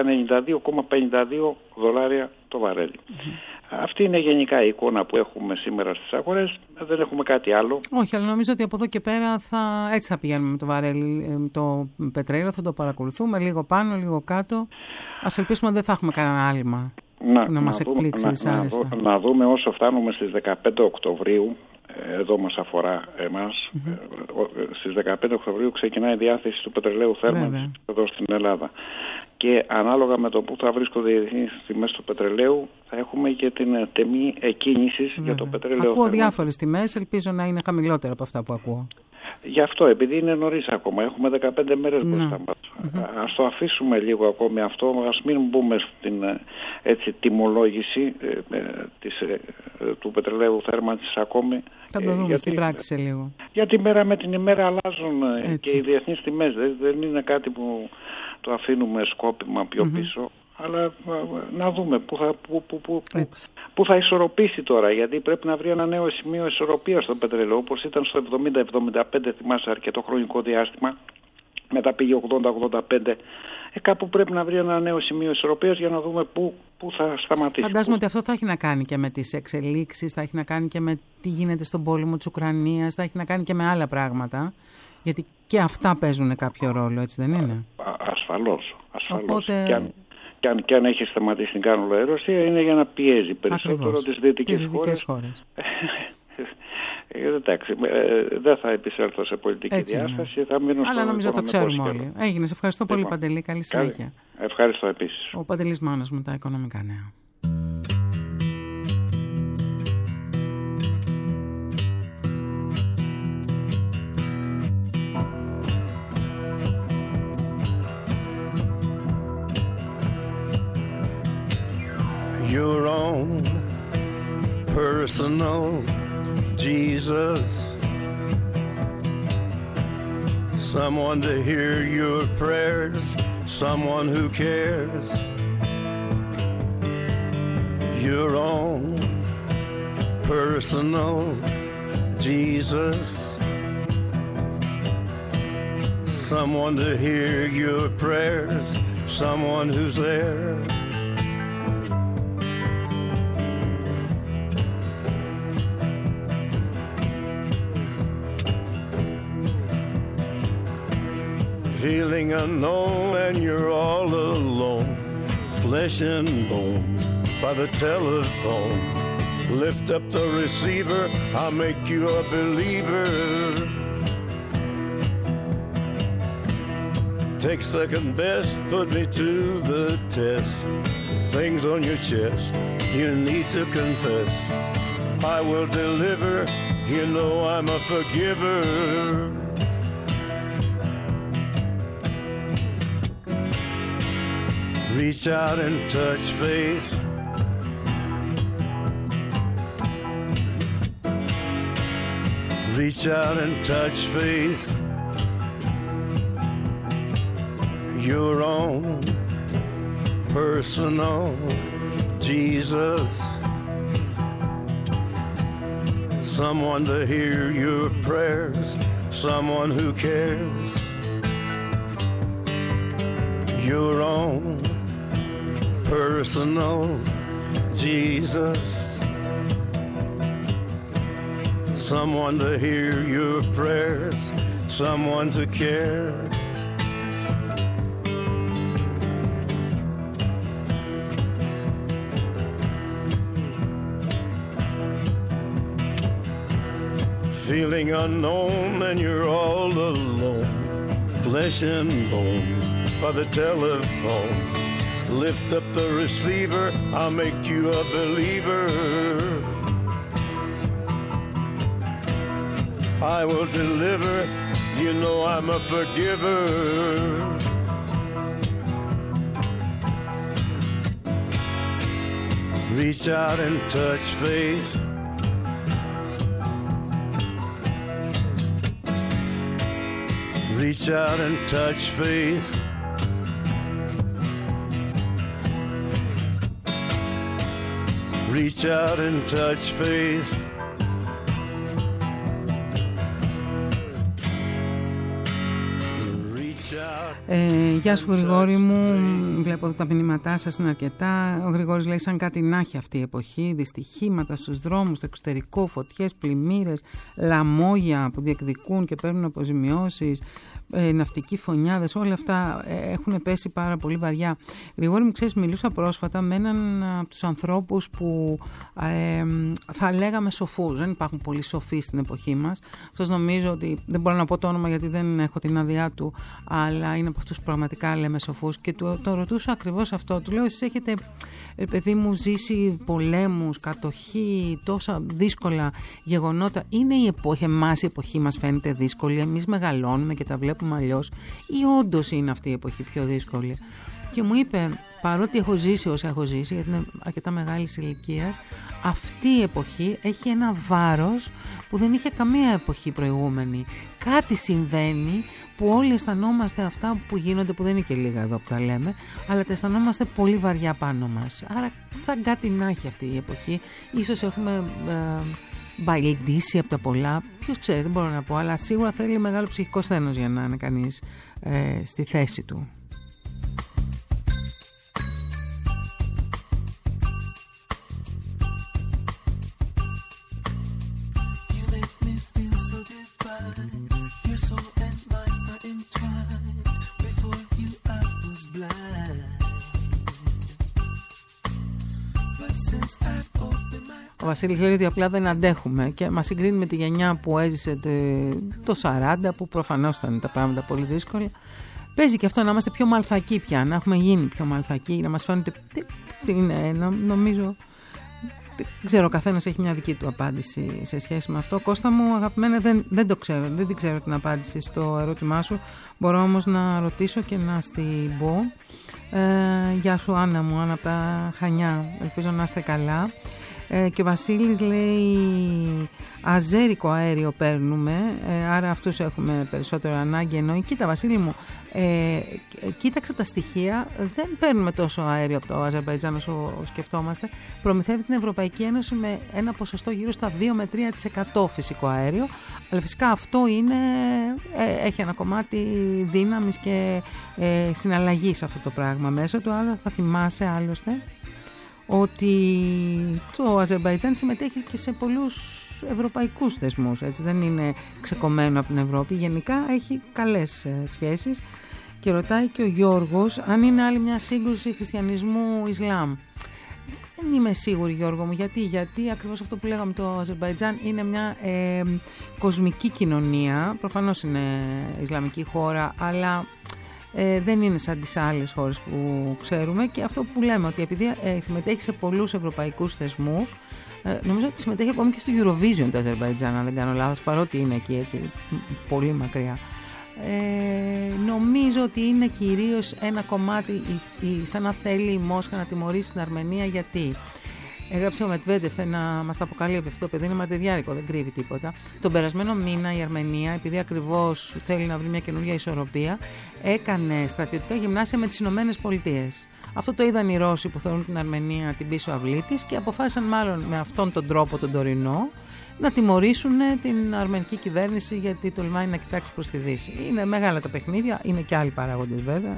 $92,52 το βαρέλι. Αυτή είναι γενικά η εικόνα που έχουμε σήμερα στις αγορές. Δεν έχουμε κάτι άλλο. Όχι, αλλά νομίζω ότι από εδώ και πέρα έτσι θα πηγαίνουμε με το βαρέλι, το πετρέλαιο, θα το παρακολουθούμε λίγο πάνω, λίγο κάτω. Ας ελπίσουμε ότι δεν θα έχουμε κανένα άλμα να μας εκπλήξει δυσάρεστα. Να δούμε όσο φτάνουμε στις 15 Οκτωβρίου, εδώ μας αφορά εμάς, στις 15 Οκτωβρίου ξεκινάει η διάθεση του πετρελαίου θέρμανσης εδώ στην Ελλάδα. Και ανάλογα με το που θα βρίσκονται οι διεθνείς τιμές του πετρελαίου, θα έχουμε και την τιμή εκκίνησης για το πετρέλαιο. Ακούω διάφορες τιμές, ελπίζω να είναι χαμηλότερα από αυτά που ακούω. Γι' αυτό, επειδή είναι νωρίς ακόμα, έχουμε 15 μέρες μπροστά μας. Ας το αφήσουμε λίγο ακόμη αυτό, ας μην μπούμε στην τιμολόγηση του πετρελαίου θέρμανσης ακόμη. Θα το δούμε στην πράξη σε λίγο. Γιατί μέρα με την ημέρα αλλάζουν και οι διεθνείς τιμές. Δεν είναι κάτι που το αφήνουμε σκόπιμα πιο πίσω. Αλλά να δούμε πού θα ισορροπήσει τώρα, γιατί πρέπει να βρει ένα νέο σημείο ισορροπίας στο πετρέλαιο, όπως ήταν στο 70-75, θυμάσαι, αρκετό χρονικό διάστημα. Μετά πήγε 80-85, κάπου πρέπει να βρει ένα νέο σημείο ισορροπίας για να δούμε πού θα σταματήσει. Φαντάζομαι ότι αυτό θα έχει να κάνει και με τις εξελίξεις, θα έχει να κάνει και με τι γίνεται στον πόλεμο της Ουκρανίας, θα έχει να κάνει και με άλλα πράγματα, γιατί και αυτά παίζουν κάποιο ρόλο, έτσι δεν είναι? Ασφαλώς. Οπότε... Και αν έχει σταματήσει την κάνουλα η Ρωσία, είναι για να πιέζει περισσότερο τις δυτικές χώρες. Εντάξει, δεν θα επισέλθω σε πολιτική διάσταση. Θα μείνω στο. Αλλά νομίζω το ξέρουμε όλοι. Έγινε. Σε ευχαριστώ πολύ, Παντελή. Καλή συνέχεια. Ευχαριστώ επίσης. Ο Παντελής Μάνος με τα οικονομικά νέα. Your own personal Jesus, someone to hear your prayers, someone who cares. Your own personal Jesus, someone to hear your prayers, someone who's there. Feeling unknown and you're all alone, flesh and bone by the telephone. Lift up the receiver, I'll make you a believer. Take second best, put me to the test. Things on your chest, you need to confess. I will deliver, you know I'm a forgiver. Reach out and touch faith. Reach out and touch faith. Your own personal Jesus. Someone to hear your prayers, someone who cares. Your own personal Jesus, someone to hear your prayers, someone to care. Feeling unknown and you're all alone, flesh and bone by the telephone. Lift up the receiver, I'll make you a believer. I will deliver, you know I'm a forgiver. Reach out and touch faith. Reach out and touch faith. Reach out and touch faith. Γεια σου Γρηγόρη μου, βλέπω ότι τα μηνύματά σας είναι αρκετά. Ο Γρηγόρης λέει σαν κάτι να έχει αυτή η εποχή, δυστυχήματα στους δρόμους, στο εξωτερικό, φωτιές, πλημμύρες, λαμόγια που διεκδικούν και παίρνουν αποζημιώσεις, ναυτικοί φωνιάδες, όλα αυτά έχουν πέσει πάρα πολύ βαριά. Γρηγόρη μου, ξέρεις, μιλούσα πρόσφατα με έναν από τους ανθρώπους που θα λέγαμε σοφούς. Δεν υπάρχουν πολλοί σοφοί στην εποχή μας. Αυτός νομίζω ότι, δεν μπορώ να πω το όνομα γιατί δεν έχω την άδειά του, αλλά είναι από αυτούς που πραγματικά λέμε σοφούς, και το ρωτούσα ακριβώς αυτό. Του λέω, εσείς έχετε, παιδί μου, ζήσει πολέμους, κατοχή, τόσα δύσκολα γεγονότα. Είναι η εποχή, εμάς η εποχή μας φαίνεται δύσκολη, εμείς μεγαλώνουμε και τα βλέπουμε αλλιώς, ή όντως είναι αυτή η εποχή πιο δύσκολη? Και μου είπε, παρότι έχω ζήσει όσα έχω ζήσει, γιατί είναι αρκετά μεγάλης ηλικίας, αυτή η εποχή έχει ένα βάρος που δεν είχε καμία εποχή προηγούμενη. Κάτι συμβαίνει που όλοι αισθανόμαστε αυτά που γίνονται, που δεν είναι και λίγα εδώ που τα λέμε, αλλά τα αισθανόμαστε πολύ βαριά πάνω μας. Άρα σαν κάτι να έχει αυτή η εποχή. Ίσως έχουμε μπαϊντήσει από τα πολλά, ποιος ξέρει, δεν μπορώ να πω, αλλά σίγουρα θέλει μεγάλο ψυχικό σθένος για να είναι κανείς στη θέση του. Ο Βασίλης λέει ότι απλά δεν αντέχουμε και μας συγκρίνει με τη γενιά που έζησε το 40, που προφανώς ήταν τα πράγματα πολύ δύσκολα. Παίζει και αυτό να είμαστε πιο μαλθακοί πια, να έχουμε γίνει πιο μαλθακοί, να μας φαίνεται τι είναι, νομίζω. Δεν ξέρω, ο καθένας έχει μια δική του απάντηση σε σχέση με αυτό. Κώστα μου, αγαπημένα, δεν το ξέρω, δεν την ξέρω την απάντηση στο ερώτημά σου. Μπορώ όμως να ρωτήσω και να στην πω. Γεια σου Άννα μου, Άννα από τα Χανιά, ελπίζω να είστε καλά. Και ο Βασίλης λέει αζέρικο αέριο παίρνουμε, άρα αυτούς έχουμε περισσότερο ανάγκη. Εννοεί, κοίτα Βασίλη μου, κοίταξε τα στοιχεία, δεν παίρνουμε τόσο αέριο από το Αζερμπαϊτζάν όσο σκεφτόμαστε. Προμηθεύει την Ευρωπαϊκή Ένωση με ένα ποσοστό γύρω στα 2 με 3% φυσικό αέριο, αλλά φυσικά αυτό έχει ένα κομμάτι δύναμης και συναλλαγής αυτό το πράγμα μέσα του. Άρα θα θυμάσαι άλλωστε ότι το Αζερμπαϊτζάν συμμετέχει και σε πολλούς ευρωπαϊκούς θεσμούς, έτσι, δεν είναι ξεκομμένο από την Ευρώπη, γενικά έχει καλές σχέσεις. Και ρωτάει και ο Γιώργος αν είναι άλλη μια σύγκρουση χριστιανισμού-Ισλάμ. Δεν είμαι σίγουρη, Γιώργο μου, γιατί ακριβώς αυτό που λέγαμε, το Αζερμπαϊτζάν είναι μια κοσμική κοινωνία, προφανώς είναι Ισλαμική χώρα, αλλά δεν είναι σαν τις άλλες χώρες που ξέρουμε, και αυτό που λέμε ότι επειδή συμμετέχει σε πολλούς ευρωπαϊκούς θεσμούς, νομίζω ότι συμμετέχει ακόμη και στο Eurovision το Αζερμπαϊτζάν, αν δεν κάνω λάθος, παρότι είναι εκεί έτσι πολύ μακριά. Νομίζω ότι είναι κυρίως ένα κομμάτι σαν να θέλει η Μόσχα να τιμωρήσει την Αρμενία. Γιατί έγραψε ο Μετβέντεφ να μας τα αποκαλύπτει, αυτό το παιδί είναι μαρτυριάρικο, δεν κρύβει τίποτα. Τον περασμένο μήνα η Αρμενία, επειδή ακριβώς θέλει να βρει μια καινούργια ισορροπία, έκανε στρατιωτικά γυμνάσια με τις Ηνωμένες Πολιτείες. Αυτό το είδαν οι Ρώσοι που θεωρούν την Αρμενία την πίσω αυλή της και αποφάσισαν μάλλον με αυτόν τον τρόπο τον τωρινό να τιμωρήσουν την αρμενική κυβέρνηση, γιατί τολμάει να κοιτάξει προς τη Δύση. Είναι μεγάλα τα παιχνίδια, είναι και άλλοι παράγοντες βέβαια.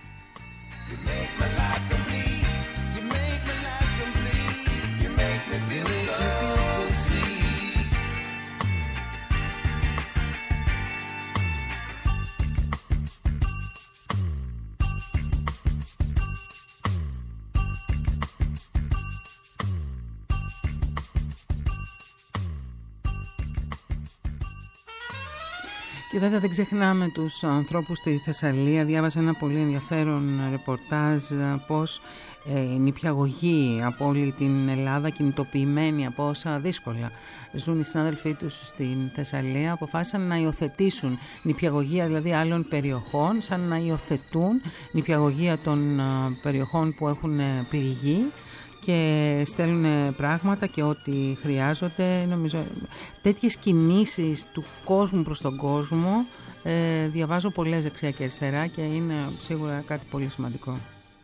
Και βέβαια δεν ξεχνάμε τους ανθρώπους στη Θεσσαλία. Διάβασα ένα πολύ ενδιαφέρον ρεπορτάζ πως νηπιαγωγοί από όλη την Ελλάδα, κινητοποιημένοι από όσα δύσκολα ζουν οι συνάδελφοί τους στην Θεσσαλία, αποφάσισαν να υιοθετήσουν νηπιαγωγεία δηλαδή άλλων περιοχών, σαν να υιοθετούν νηπιαγωγεία των περιοχών που έχουν πληγεί και στέλνουν πράγματα και ό,τι χρειάζονται. Νομίζω τέτοιες κινήσεις του κόσμου προς τον κόσμο διαβάζω πολλές δεξιά και αριστερά και είναι σίγουρα κάτι πολύ σημαντικό.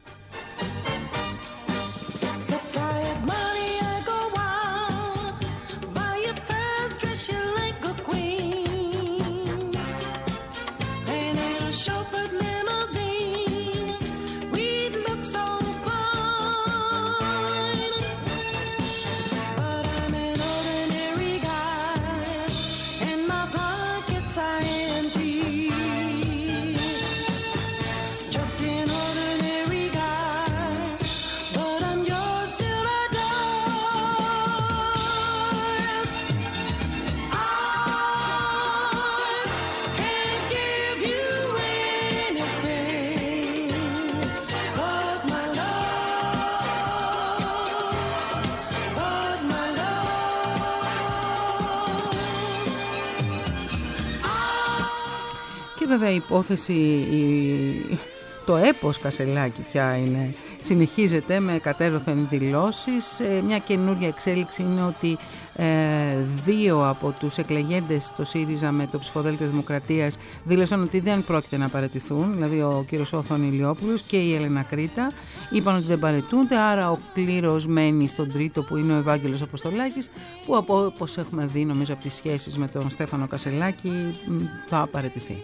Βέβαια η υπόθεση, το έπος Κασελάκη πια συνεχίζεται με κατέρωθεν δηλώσεις. Μια καινούργια εξέλιξη είναι ότι δύο από τους εκλεγέντες στο ΣΥΡΙΖΑ με το ψηφοδέλτιο Δημοκρατίας δήλωσαν ότι δεν πρόκειται να παραιτηθούν, δηλαδή ο κύριος Όθων Ηλιόπουλος και η Έλενα Κρήτα είπαν ότι δεν παραιτούνται, άρα ο κλήρος μένει στον τρίτο που είναι ο Ευάγγελος Αποστολάκης, που όπως έχουμε δει νομίζω από τις σχέσεις με τον Στέφανο Κασελάκη θα παραιτηθεί.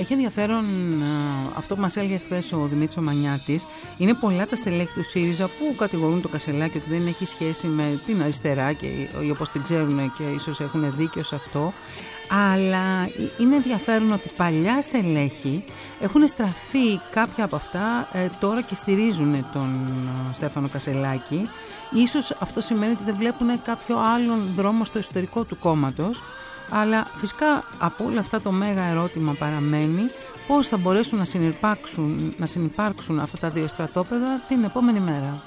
έχει ενδιαφέρον αυτό που μας έλεγε χθες ο Δημήτρης Μανιάτης. Είναι πολλά τα στελέχη του ΣΥΡΙΖΑ που κατηγορούν το Κασελάκη ότι δεν έχει σχέση με την αριστερά και όπως την ξέρουν και ίσως έχουν δίκιο σε αυτό. Αλλά είναι ενδιαφέρον ότι παλιά στελέχη έχουν στραφεί κάποια από αυτά τώρα και στηρίζουν τον Στέφανο Κασελάκη. Ίσως αυτό σημαίνει ότι δεν βλέπουν κάποιο άλλον δρόμο στο εσωτερικό του κόμματος. Αλλά φυσικά από όλα αυτά το μέγα ερώτημα παραμένει πώς θα μπορέσουν να συνυπάρξουν αυτά τα δύο στρατόπεδα την επόμενη μέρα.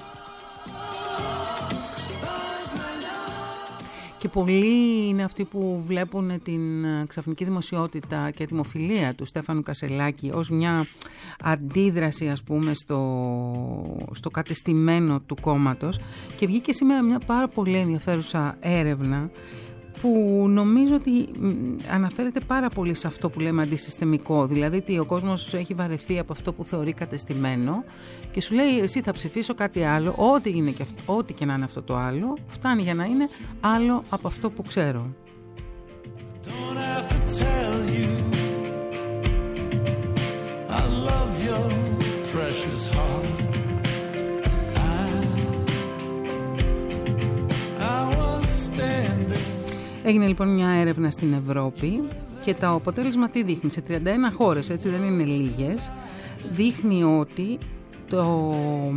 Και πολλοί είναι αυτοί που βλέπουν την ξαφνική δημοσιότητα και δημοφιλία του Στέφανου Κασελάκη ως μια αντίδραση, ας πούμε, στο κατεστημένο του κόμματος. Και βγήκε σήμερα μια πάρα πολύ ενδιαφέρουσα έρευνα που νομίζω ότι αναφέρεται πάρα πολύ σε αυτό που λέμε αντισυστημικό, δηλαδή ότι ο κόσμος έχει βαρεθεί από αυτό που θεωρεί κατεστημένο και σου λέει εσύ θα ψηφίσω κάτι άλλο, ό,τι και να είναι αυτό το άλλο, φτάνει για να είναι άλλο από αυτό που ξέρω. Don't have to tell you I love your precious heart. I was standing. Έγινε λοιπόν μια έρευνα στην Ευρώπη και το αποτέλεσμα τι δείχνει? Σε 31 χώρες, έτσι δεν είναι λίγες, δείχνει ότι το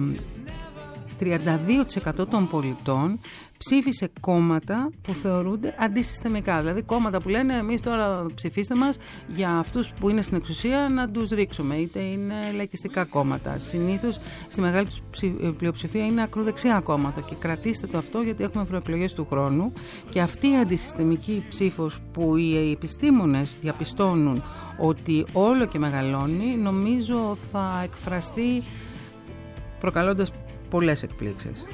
32% των πολιτών ψήφισε κόμματα που θεωρούνται αντισυστημικά. Δηλαδή κόμματα που λένε εμείς τώρα ψηφίστε μας για αυτούς που είναι στην εξουσία να τους ρίξουμε. Είτε είναι λαϊκιστικά κόμματα. Συνήθως στη μεγάλη τους πλειοψηφία είναι ακροδεξιά κόμματα. Και κρατήστε το αυτό γιατί έχουμε ευρωεκλογές του χρόνου. Και αυτή η αντισυστημική ψήφος που οι επιστήμονες διαπιστώνουν ότι όλο και μεγαλώνει, νομίζω θα εκφραστεί προκαλώντας πολλές εκπλήξεις.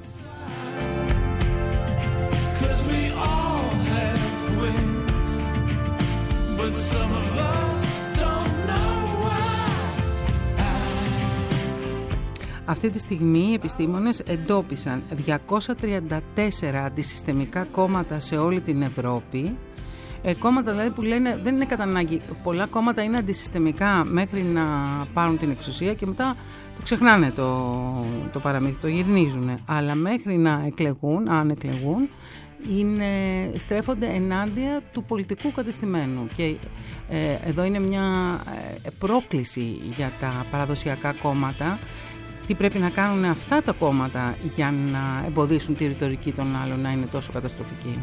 Αυτή τη στιγμή οι επιστήμονες εντόπισαν 234 αντισυστημικά κόμματα σε όλη την Ευρώπη. Κόμματα δηλαδή που λένε δεν είναι κατά ανάγκη. Πολλά κόμματα είναι αντισυστημικά μέχρι να πάρουν την εξουσία και μετά το ξεχνάνε το παραμύθι, το γυρνίζουν. Αλλά μέχρι να εκλεγούν, αν εκλεγούν, στρέφονται ενάντια του πολιτικού κατεστημένου. Και εδώ είναι μια πρόκληση για τα παραδοσιακά κόμματα. Τι πρέπει να κάνουν αυτά τα κόμματα για να εμποδίσουν τη ρητορική των άλλων να είναι τόσο καταστροφική.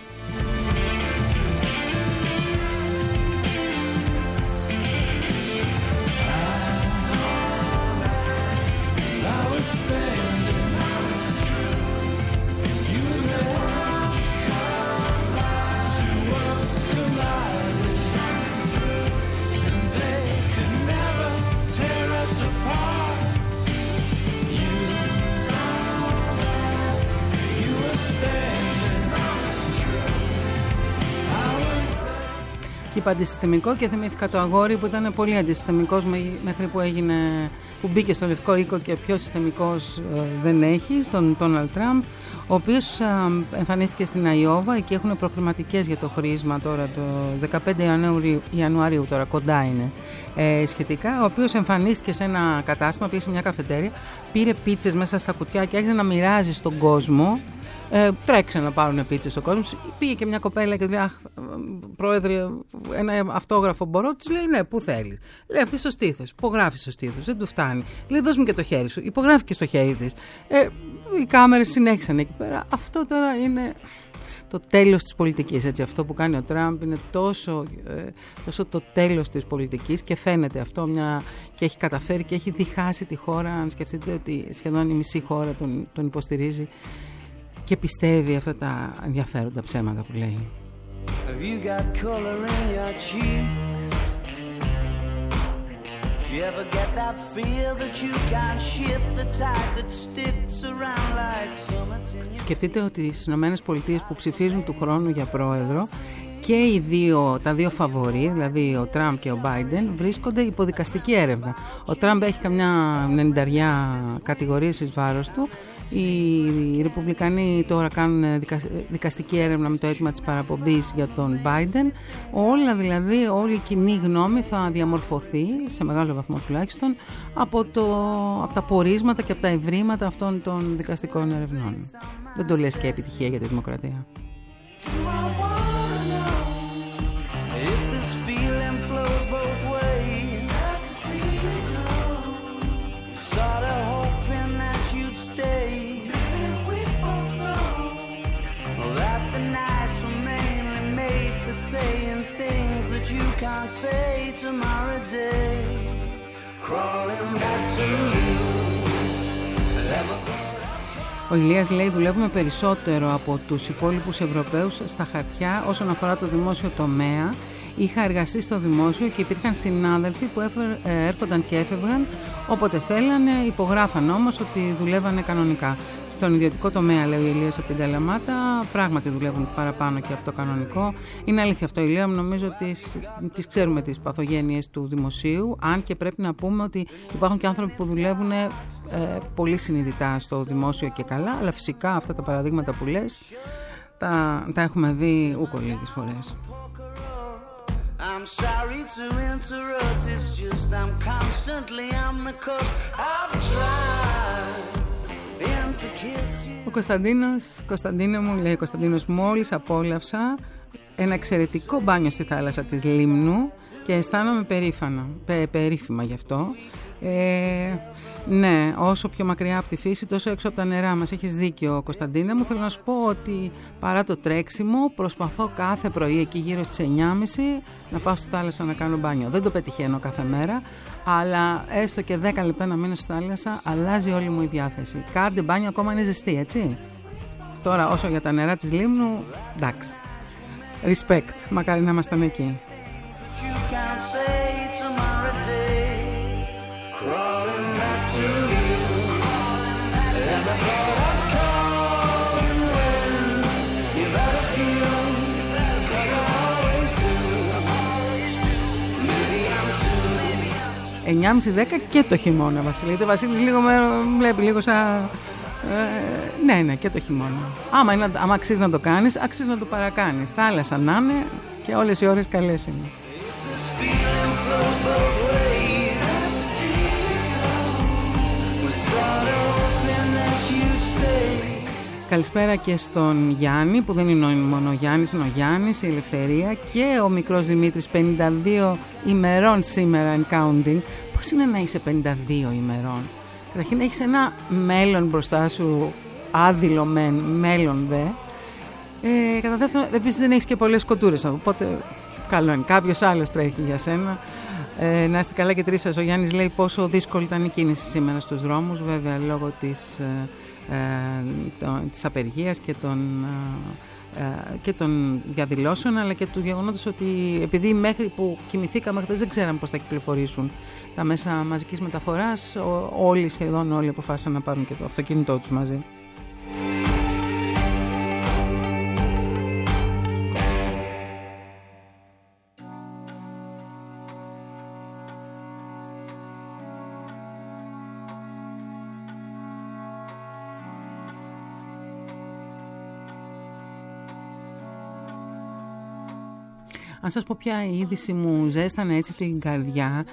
Είπα αντισυστημικό και θυμήθηκα το αγόρι που ήταν πολύ αντισυστημικός μέχρι που μπήκε στο Λευκό Οίκο και πιο συστημικός δεν έχει, στον Ντόναλντ Τραμπ, ο οποίος εμφανίστηκε στην Αϊόβα. Εκεί έχουν προχρηματικές για το χρήσμα τώρα το 15 Ιανουαρίου, τώρα κοντά είναι σχετικά, ο οποίος εμφανίστηκε σε ένα κατάστημα, πήγε σε μια καφετέρια, πήρε πίτσες μέσα στα κουτιά και άρχισε να μοιράζει στον κόσμο. Τρέξαν να πάρουν πίτσες στον κόσμο. Πήγε και μια κοπέλα και του λέει αχ, πρόεδρε, ένα αυτόγραφο μπορώ? Της λέει ναι, πού θέλεις? Λέει αυτή στο στήθος. Υπογράφει στο στήθος, δεν του φτάνει. Λέει δώσ' μου και το χέρι σου. Υπογράφει και στο χέρι της. Οι κάμερες συνέχισαν εκεί πέρα. Αυτό τώρα είναι το τέλος της πολιτικής. Έτσι. Αυτό που κάνει ο Τραμπ είναι τόσο το τέλος της πολιτικής και φαίνεται αυτό και έχει καταφέρει και έχει διχάσει τη χώρα. Αν σκεφτείτε ότι σχεδόν η μισή χώρα τον υποστηρίζει και πιστεύει αυτά τα ενδιαφέροντα ψέματα που λέει. Have you got color in your cheeks? Do you ever get that feel that you can't shift the tide that sticks around like summer? Σκεφτείτε ότι στις Ηνωμένες Πολιτείες που ψηφίζουν του χρόνου για πρόεδρο και τα δύο φαβορί, δηλαδή ο Τραμπ και ο Μπάιντεν, βρίσκονται υπό δικαστική έρευνα. Ο Τραμπ έχει καμιά 90 κατηγορίες εις βάρος του Οι Ρεπουμπλικανοί τώρα κάνουν δικαστική έρευνα με το αίτημα της παραπομπής για τον Biden. Όλα δηλαδή, όλη η κοινή γνώμη θα διαμορφωθεί, σε μεγάλο βαθμό τουλάχιστον, από τα πορίσματα και από τα ευρήματα αυτών των δικαστικών ερευνών. Δεν το λες και επιτυχία για τη δημοκρατία. Can't say tomorrow day, crawling back to you. Ο Ηλίας λέει: δουλεύουμε περισσότερο από τους υπόλοιπους Ευρωπαίους στα χαρτιά όσον αφορά το δημόσιο τομέα. Είχα εργαστεί στο δημόσιο και υπήρχαν συνάδελφοι που έρχονταν και έφευγαν όποτε θέλανε, υπογράφαν όμως ότι δουλεύανε κανονικά. Στον ιδιωτικό τομέα, λέει ο Ηλίας από την Καλαμάτα, πράγματι δουλεύουν παραπάνω και από το κανονικό. Είναι αλήθεια αυτό, Ηλία μου, νομίζω ότι τις ξέρουμε τις παθογένειες του δημοσίου, αν και πρέπει να πούμε ότι υπάρχουν και άνθρωποι που δουλεύουν πολύ συνειδητά στο δημόσιο και καλά, αλλά φυσικά αυτά τα παραδείγματα που λες τα έχουμε δει ούκο λίγες φορές. I'm sorry to interrupt, it's just I'm constantly on the cusp. I've tried to kiss you. Ο Κωνσταντίνο μου λέει, Κωνσταντίνος, μόλις απόλαυσα ένα εξαιρετικό μπάνιο στη θάλασσα της Λίμνου και αισθάνομαι περήφημα γι' αυτό. Ναι, όσο πιο μακριά από τη φύση, τόσο έξω από τα νερά μας. Έχεις δίκιο, Κωνσταντίνα μου. Θέλω να σου πω ότι παρά το τρέξιμο, προσπαθώ κάθε πρωί εκεί γύρω στις 9.30 να πάω στη θάλασσα να κάνω μπάνιο. Δεν το πετυχαίνω κάθε μέρα, αλλά έστω και 10 λεπτά να μείνω στη θάλασσα, αλλάζει όλη μου η διάθεση. Κάντε μπάνιο, ακόμα είναι ζεστή, έτσι. Τώρα, όσο για τα νερά της Λίμνου, εντάξει. Respect, μακάρι να ήμασταν εκεί. «9.30-10 και το χειμώνα, Βασίλη». Ο Βασίλης λίγο με βλέπει λίγο σαν... ναι, και το χειμώνα. Άμα αξίζει να το κάνεις, αξίζει να το παρακάνεις. Θάλασσα να είναι και όλες οι ώρες καλές είναι. Καλησπέρα και στον Γιάννη, που δεν είναι μόνο ο Γιάννης, είναι ο Γιάννης, η Ελευθερία και ο μικρός Δημήτρης, 52 ημερών σήμερα and counting. Πώς είναι να είσαι 52 ημερών? Καταρχήν έχεις ένα μέλλον μπροστά σου, άδειλο μέλλον δε. Κατά δεύτερον, επίσης δεν έχεις και πολλές κοτούρες, οπότε καλό είναι. Κάποιος άλλος τρέχει για σένα. Να είστε καλά και τρεις σας. Ο Γιάννης λέει πόσο δύσκολη ήταν η κίνηση σήμερα στους δρόμους, βέβαια λόγω της απεργίας και των διαδηλώσεων, αλλά και του γεγονότος ότι επειδή μέχρι που κοιμηθήκαμε χθες δεν ξέραμε πώς θα κυκλοφορήσουν τα μέσα μαζικής μεταφοράς, σχεδόν όλοι αποφάσισαν να πάρουν και το αυτοκίνητό τους μαζί. Αν σας πω ποια είδηση μου ζέστανε έτσι την καρδιά,